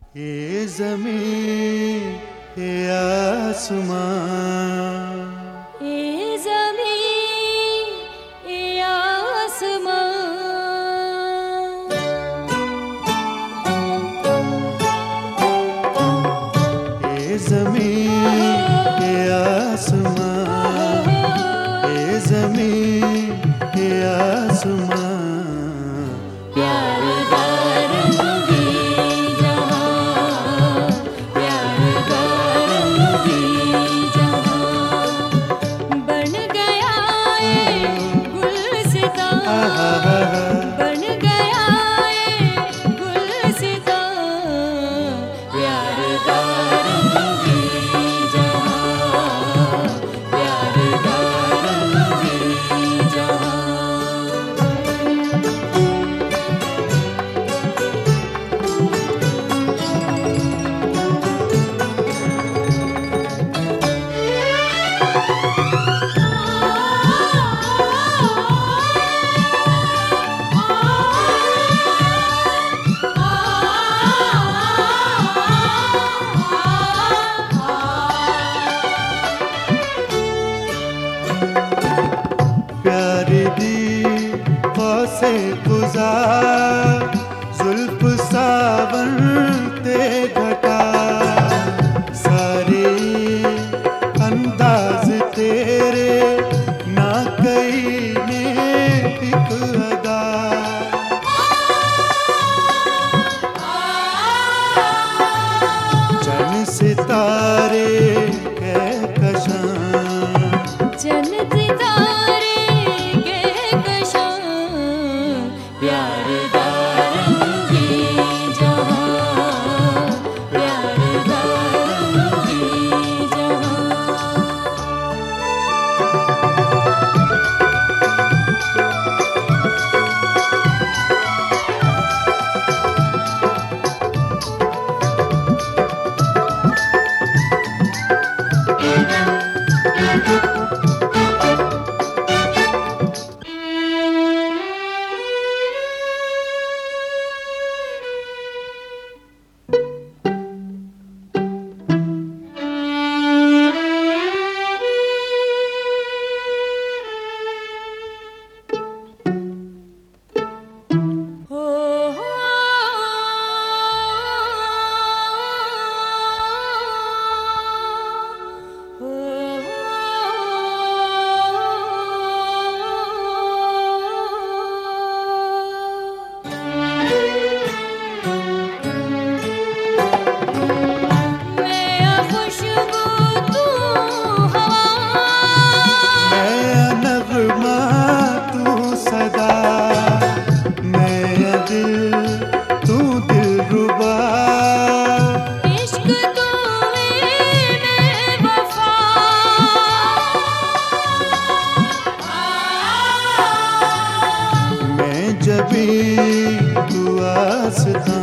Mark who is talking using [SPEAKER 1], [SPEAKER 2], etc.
[SPEAKER 1] ये ज़मीं ये आसमां,
[SPEAKER 2] ये ज़मीं ये आसमां,
[SPEAKER 1] ये ज़मीं ये आसमां, ये ज़मीं ये आसमां,
[SPEAKER 2] प्यार का रंगी जहां, प्यार का रंगी जहां, बन गया ये गुलसितां, बन गया ये गुलसितां, प्यार का रंगी जहां, प्यार का रंगी जहां।
[SPEAKER 1] प्यार दी से गुजार जुल्फ सावन ते घटा, सारे अंदाज तेरे ना कई ने एक अदा, चन सितारे कहकशां,
[SPEAKER 2] चन सितारे कहकशां, प्यार का रंगी जहां, प्यार का रंगी जहां।
[SPEAKER 1] जबी तू आसता